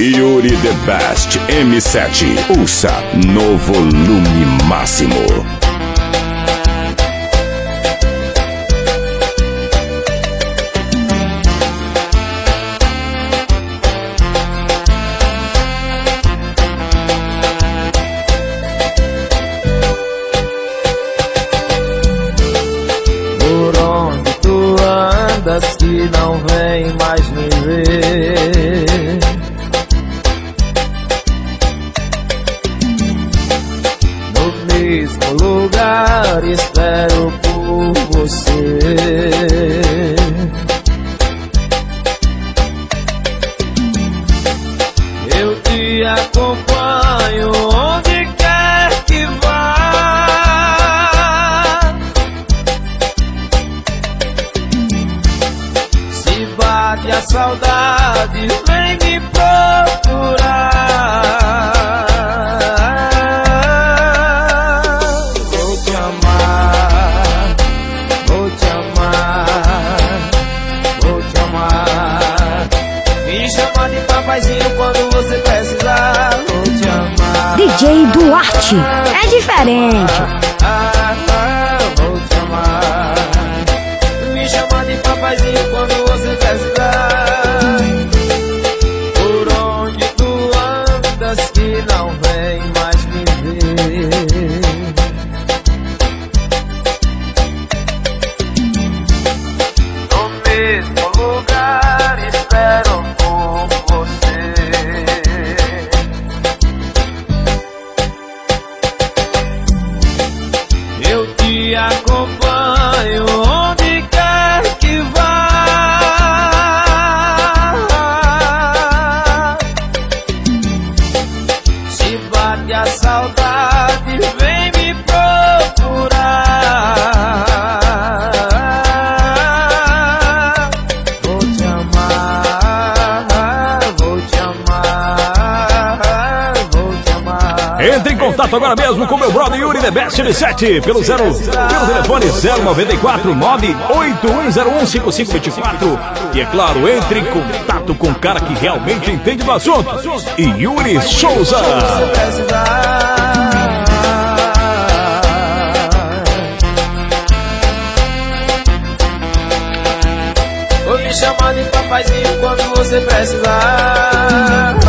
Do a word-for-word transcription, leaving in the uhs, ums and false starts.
Yuri The Best M sete. Ouça no volume máximo. Que não vem mais me ver. No mesmo lugar espero por você. Eu te acompanho onde quer que vá. E a saudade vem me procurar. Vou te amar, vou te amar, vou te amar. Me chama de papaizinho quando você precisar. Vou te amar. D J Duarte é diferente. Ah, ah, vou te amar. Me chama de papaizinho quando você precisar. Por onde tu andas que não vem mais me ver. No mesmo lugar espero por você. Eu te acompanho onde quer que vá. Se bate a saudade, vem me procurar. Vou te amar, vou te amar, vou te amar. Entre em contato agora mesmo com meu brother Yuri The Best M sete pelo, zero, pelo telefone zero nove quatro nove oito um zero um cinco cinco dois quatro. E é claro, entre em contato com o cara que realmente entende do assunto, Yuri Souza. Vou me chamar de papaizinho quando você precisar.